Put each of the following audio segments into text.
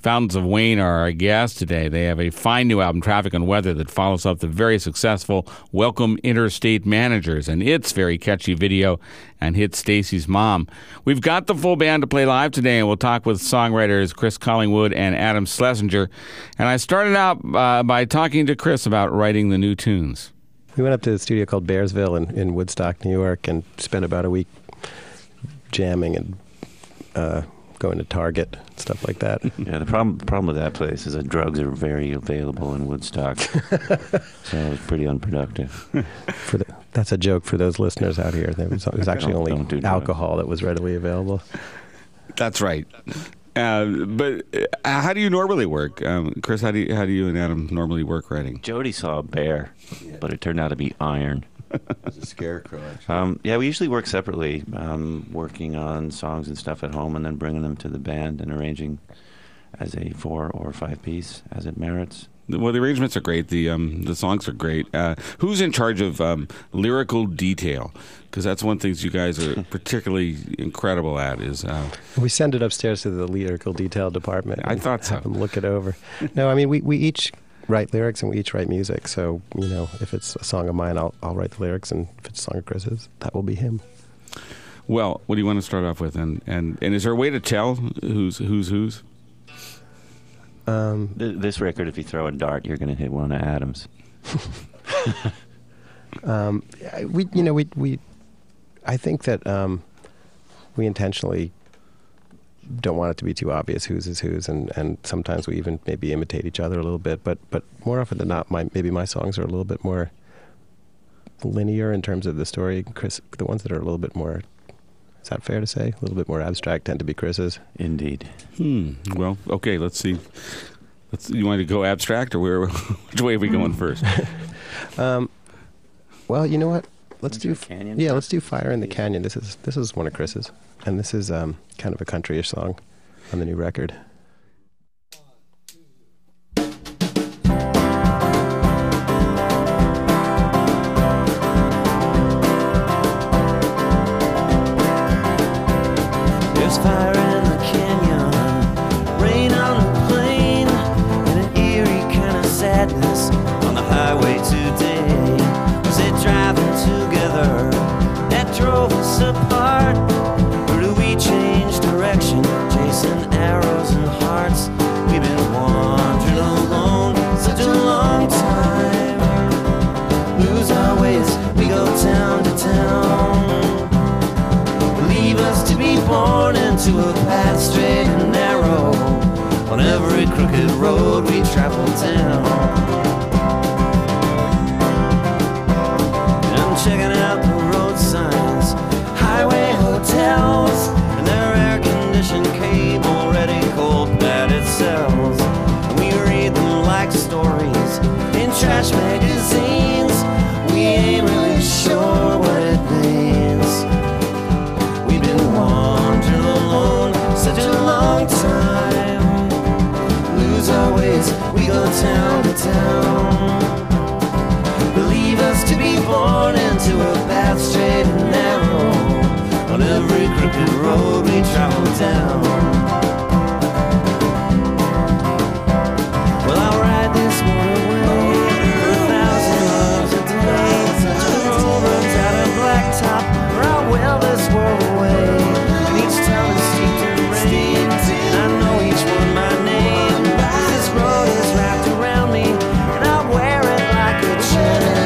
Fountains of Wayne are our guests today. They have a fine new album, Traffic and Weather, that follows up the very successful Welcome Interstate Managers and its very catchy video and hit Stacy's Mom. We've got the full band to play live today, and we'll talk with songwriters Chris Collingwood and Adam Schlesinger. And I started out by talking to Chris about writing the new tunes. We went up to a studio called Bearsville in Woodstock, New York, and spent about a week jamming and going to Target, stuff like that. Yeah, the problem with that place is that drugs are very available in Woodstock, so it was pretty unproductive. That's a joke for those listeners out here. There was actually only alcohol that was readily available. That's right. But how do you normally work, Chris? How do you and Adam normally work writing? Jody saw a bear, but it turned out to be iron. It was a scarecrow, actually. Yeah, we usually work separately, working on songs and stuff at home and then bringing them to the band and arranging as a 4 or 5 piece as it merits. Well, the arrangements are great. The songs are great. Who's in charge of lyrical detail? Because that's one thing you guys are particularly incredible at. Is we send it upstairs to the lyrical detail department. I thought so. Have them look it over. No, I mean we each write lyrics and we each write music. So if it's a song of mine, I'll write the lyrics, and if it's a song of Chris's, that will be him. Well, what do you want to start off with? And is there a way to tell who's? This record, if you throw a dart, you're going to hit one of Adam's. I think that we intentionally don't want it to be too obvious whose is whose, and sometimes we even maybe imitate each other a little bit. But more often than not, maybe my songs are a little bit more linear in terms of the story. Chris, the ones that are a little bit more. Is that fair to say? A little bit more abstract tend to be Chris's. Indeed. Well, okay, let's see. You want to go abstract, or which way are we going first? Well, you know what? Let's do Canyon. Yeah, let's do Fire in the Canyon. This is one of Chris's, and this is kind of a countryish song on the new record. There's fire in the canyon, rain on the plain, and an eerie kind of sadness on the highway today. Was it driving together that drove us apart? Or do we change direction, chasing arrows and hearts? We've been wandering alone such a long time. Lose our ways, we go town to town. Leave us to be born into a path straight and narrow. On every crooked road we travel down. I'm checking out the road signs, highway hotels, and their air-conditioned cable ready cold-padded cells. We read them like stories in trash magazines. We ain't really sure what it means. Wandering alone such a long time. Lose our ways, we go town to town. Believe us to be born into a path straight and narrow. On every crooked road we travel down. Well, I'll ride this one away for 1,000 miles a day. Such a road runs out of blacktop, or I'll well this world away. Each town is steeped in rain, and I know each one by name. This road is wrapped around me, and I wear it like a chain.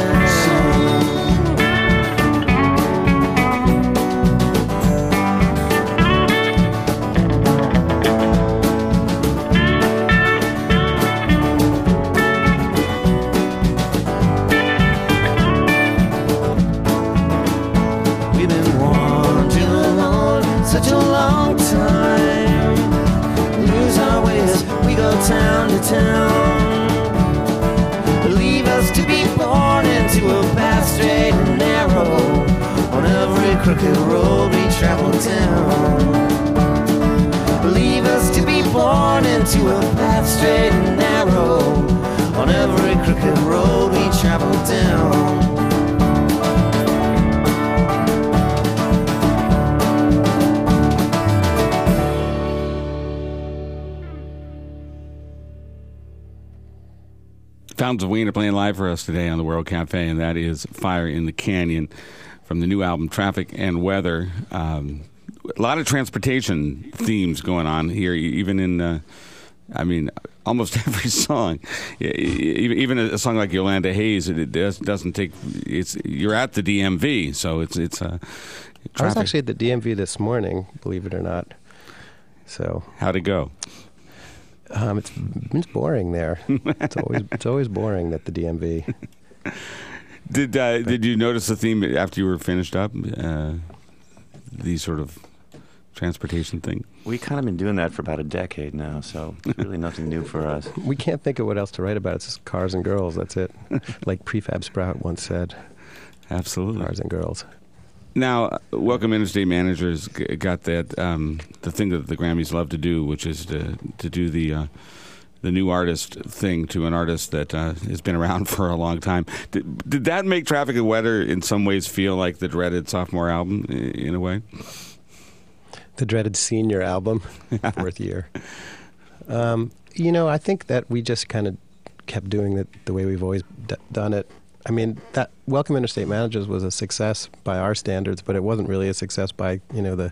We've been wandering alone such a long time. Lose our ways, we go town to town. Believe us to be born into a path straight and narrow. On every crooked road we travel down. Believe us to be born into a path straight and narrow. On every crooked road we travel down. Fountains of Wayne are playing live for us today on the World Cafe, and that is Fire in the Canyon from the new album Traffic and Weather. A lot of transportation themes going on here, even in, almost every song. Even a song like Yolanda Hayes, it doesn't take. You're at the DMV, so it's I was actually at the DMV this morning, believe it or not. So how'd it go? It's boring there. It's always boring at the DMV. Did you notice the theme after you were finished up? The sort of transportation thing. We kind of been doing that for about a decade now, so it's really nothing new for us. We can't think of what else to write about. It's just cars and girls. That's it. Like Prefab Sprout once said. Absolutely, cars and girls. Now, Welcome Interstate Managers got that the thing that the Grammys love to do, which is to do the new artist thing to an artist that has been around for a long time. Did that make Traffic and Weather in some ways feel like the dreaded sophomore album in a way? The dreaded senior album, fourth year. I think that we just kind of kept doing it the way we've always done it. I mean, that Welcome Interstate Managers was a success by our standards, but it wasn't really a success by, the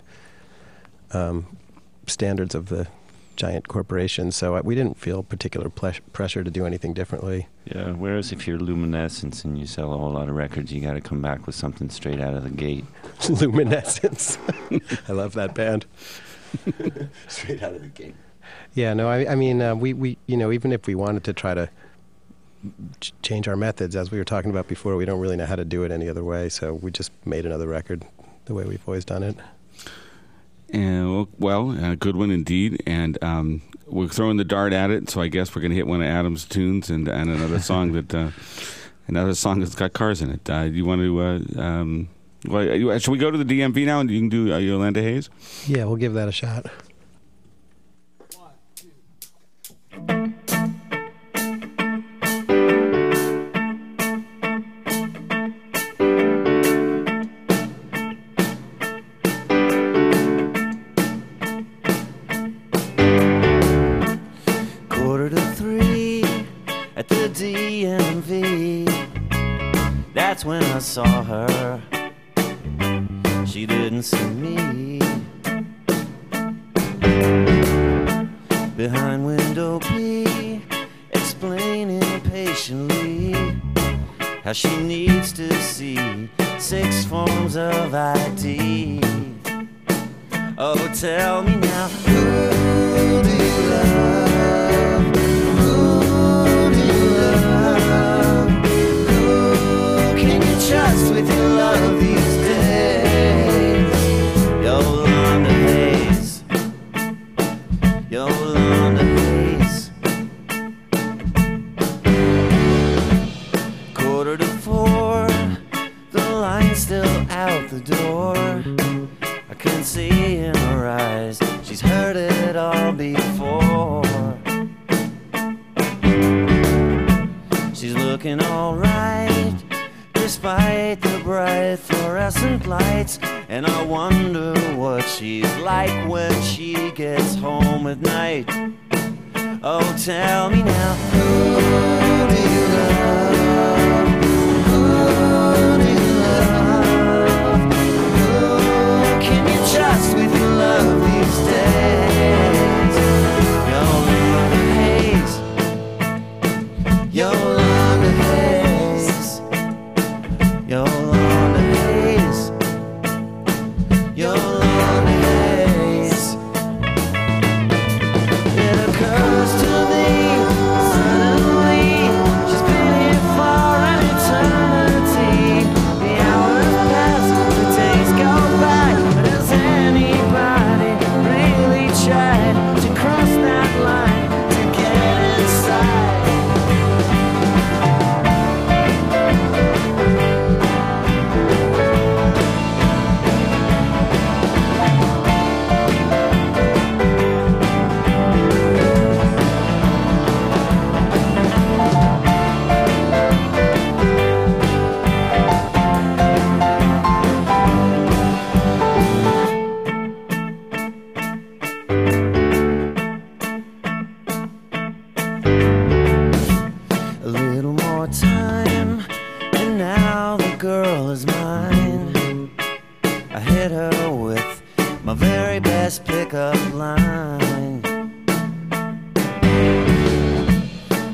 standards of the giant corporations. So we didn't feel particular pressure to do anything differently. Yeah, whereas if you're Luminescence and you sell a whole lot of records, you got to come back with something straight out of the gate. Luminescence. I love that band. Straight out of the gate. Yeah, no, I mean, we even if we wanted to try to change our methods, as we were talking about before, we don't really know how to do it any other way, so we just made another record the way we've always done it. And a good one indeed. And we're throwing the dart at it, so I guess we're going to hit one of Adam's tunes and another song that's got cars in it. You want to? Should we go to the DMV now and you can do Yolanda Hayes? Yeah, we'll give that a shot. That's when I saw her. She didn't see me. Behind window B, explaining patiently how she needs to see 6 forms of ID. Oh, tell me now, who do you love? Who do you love? Who can you trust with your love these days? Yolanda Hayes, Yolanda Hayes. 3:45, the line's still out the door. I can see in her eyes, she's heard it all before. She's looking alright, despite the bright fluorescent lights. And I wonder what she's like when she gets home at night. Oh, tell me now, who do you love? Who do you love? Who can you trust with your love these days? Yolanda Hayes, Yolanda Hayes, Yolanda Hayes, Yolanda Hayes. It occurs to me suddenly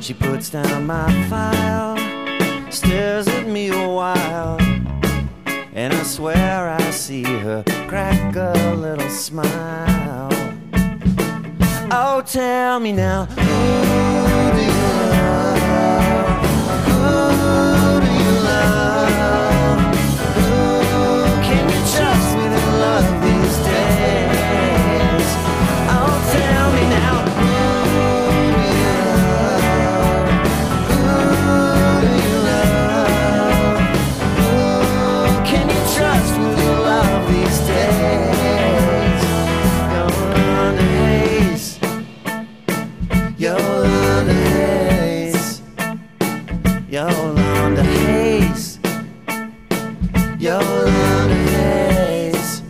She puts down my file, stares at me a while, and I swear I see her crack a little smile. Oh, tell me now, who do you love? Who do you love? Who can you trust with your love these days? Oh, tell me now, who do you love? Who do you love? Who can you trust with your love these days? Yolanda Hayes, Yolanda Hayes, Yolanda Hayes, Yolanda Hayes.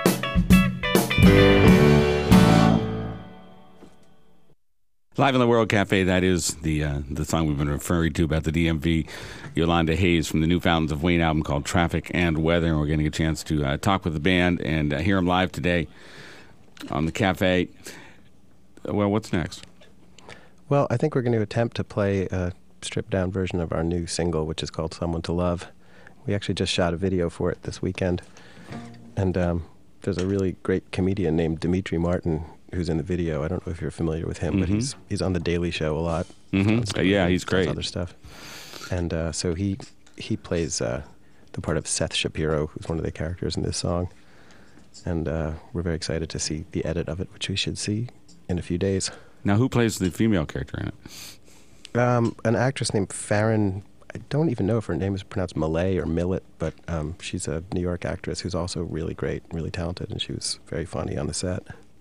Live in the World Cafe, that is the song we've been referring to about the DMV, Yolanda Hayes from the New Fountains of Wayne album called Traffic and Weather. And we're getting a chance to talk with the band and hear them live today on the cafe. Well, what's next? Well, I think we're going to attempt to play a stripped-down version of our new single, which is called Someone to Love. We actually just shot a video for it this weekend. And there's a really great comedian named Dimitri Martin who's in the video. I don't know if you're familiar with him, but he's on The Daily Show a lot. Yeah, he's great. Other stuff. And so he plays the part of Seth Shapiro, who's one of the characters in this song. And we're very excited to see the edit of it, which we should see in a few days. Now, who plays the female character in it? An actress named Farron. I don't even know if her name is pronounced Malay or Millet, but she's a New York actress who's also really great, really talented, and she was very funny on the set.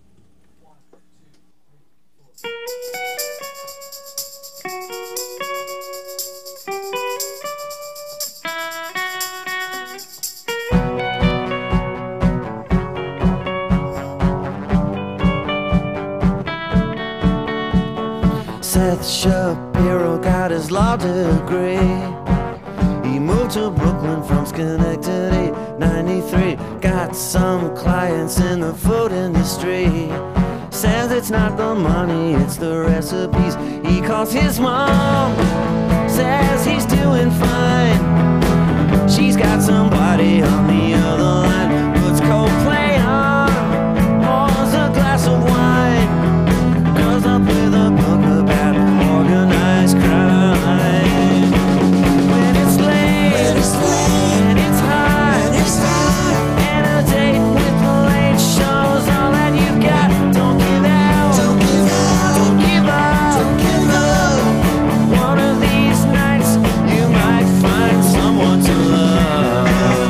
Seth Shapiro got his law degree. He moved to Brooklyn from Schenectady, 93. Got some clients in the food industry. Says it's not the money, it's the recipes. He calls his mom, says he's doing fine. She's got somebody on the other line. Puts Coldplay on, pours a glass of wine, goes up with a book about organized crime. When it's late, and it's hot, and a date with the late show's all that you've got. Don't give out, don't give up. One of these nights you might find someone to love.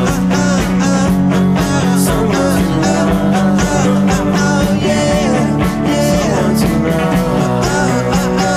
Someone to love, yeah. Someone to love.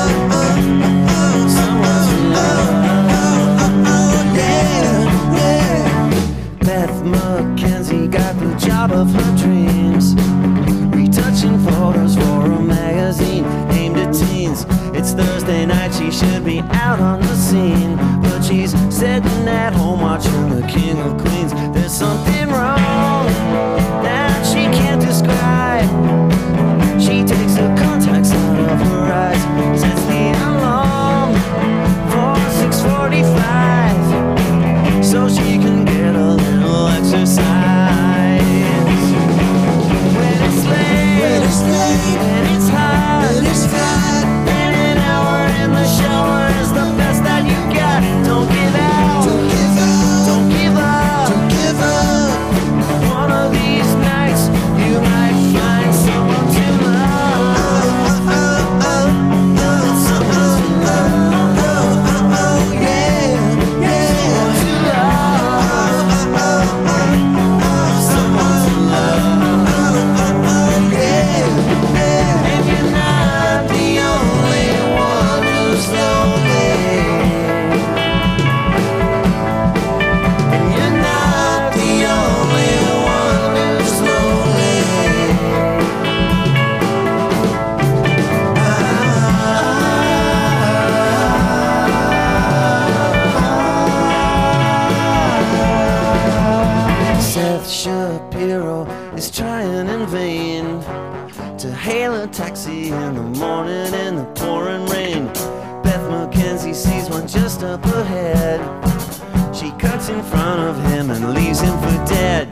Someone to love, yeah. Beth McKenzie got the job of her dreams, retouching photos for a magazine aimed at teens. It's Thursday night, she should be out on the scene, but she's sitting at home watching The King of Queens. There's something wrong that she can't describe. She takes her contacts out of her eyes, sets the alarm for 6:45 so she can get a little exercise. When it's late, and it's hot, and an hour in the shower is the best that you got. Don't give out, don't give up. One of these nights you might find someone to love. Someone to love, yeah. Someone to love. Someone to love, yeah. And you're not the only one who's lonely. And you're not the only one who's lonely. Seth Shapiro is trying in vain to hail a taxi in the morning in the pouring rain. Beth he sees one just up ahead. She cuts in front of him and leaves him for dead.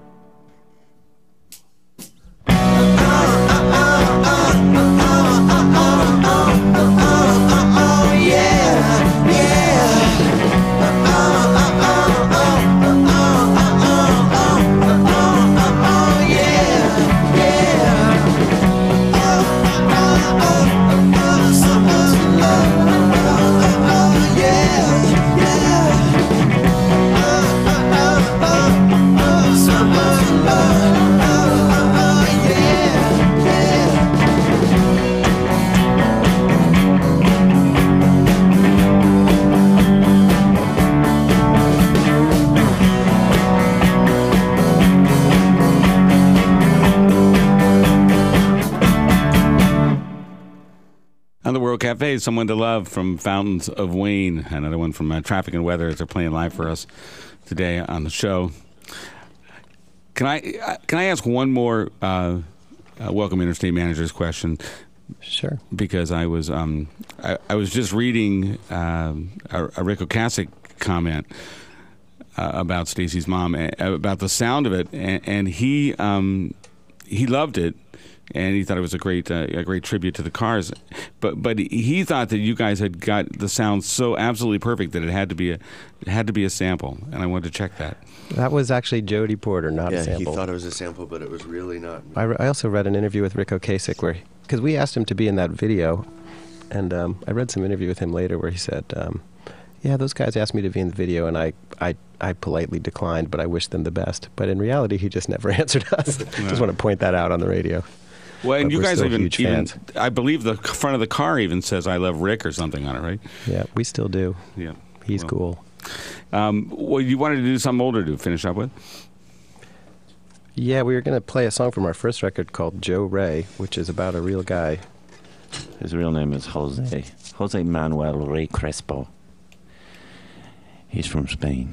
Cafe, Someone to Love from Fountains of Wayne, another one from Traffic and Weather as they're playing live for us today on the show. Can I ask one more Welcome Interstate Managers question? Sure. Because I was just reading a Rick Ocasek comment about Stacey's mom, about the sound of it, and he loved it. And he thought it was a great tribute to the Cars, but he thought that you guys had got the sound so absolutely perfect that it had to be a sample, and I wanted to check that. That was actually Jody Porter, not a sample. Yeah, he thought it was a sample, but it was really not. I also read an interview with Rick Ocasek because we asked him to be in that video, and I read some interview with him later where he said, "Yeah, those guys asked me to be in the video, and I politely declined, but I wished them the best." But in reality, he just never answered us. Just want to point that out on the radio. Well, and but you guys even I believe the front of the car even says "I love Rick" or something on it, right? Yeah, we still do. Yeah, he's cool. Well, you wanted to do something older to finish up with? Yeah, we were going to play a song from our first record called Joe Ray, which is about a real guy. His real name is Jose Manuel Rey Crespo. He's from Spain.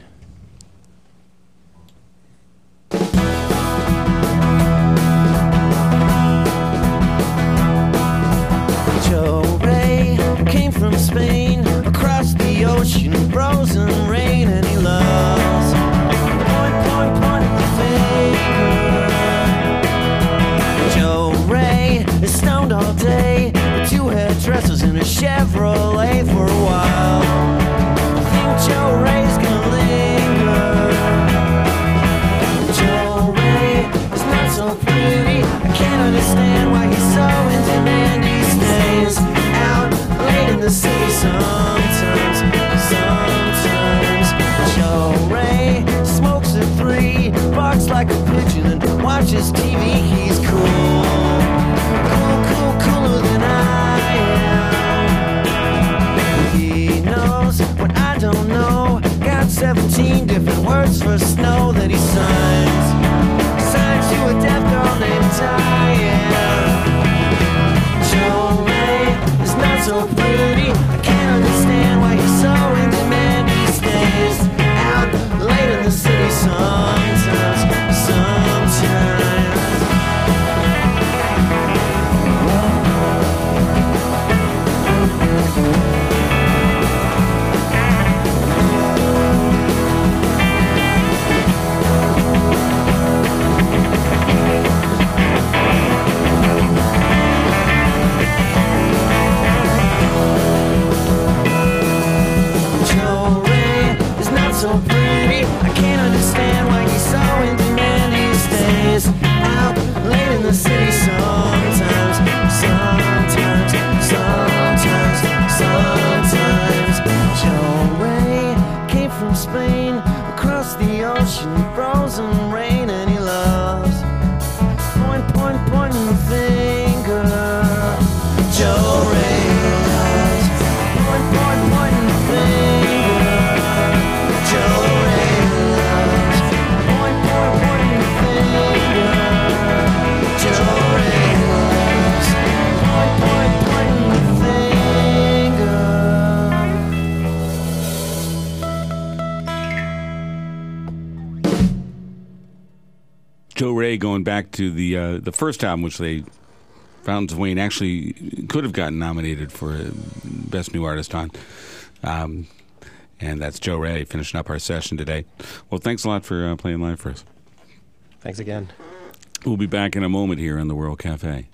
Joe Ray came from Spain, across the ocean, frozen rain, and he loves point the finger. Joe Ray is stoned all day, with two hairdressers in a Chevrolet for a while. I think Joe Ray's gonna linger. Joe Ray is not so pretty, I can't understand why he's so in demand. He stays out late in the city sometimes. Joe Ray smokes a 3, barks like a pigeon, and watches TV. He's cool, cooler than I am. He knows what I don't know. Got 17 different words for snow that he signs to a deaf girl named Diane. Joe Ray is not so pretty, I can't understand why he's so in demand. He stays out late in the city sometimes. So pretty, I can't understand why he's so in demand. He stays out late in the city sometimes. Joe Ray came from Spain, across the ocean, frozen rain, and he loves pointing the finger. Joe Ray loves pointing the finger. Joe Ray loves pointing the finger. Joe Ray loves pointing the finger. Joe Ray, going back to the first album, which they Fountains of Wayne actually could have gotten nominated for Best New Artist on. And that's Joe Ray finishing up our session today. Well, thanks a lot for playing live for us. Thanks again. We'll be back in a moment here on the World Cafe.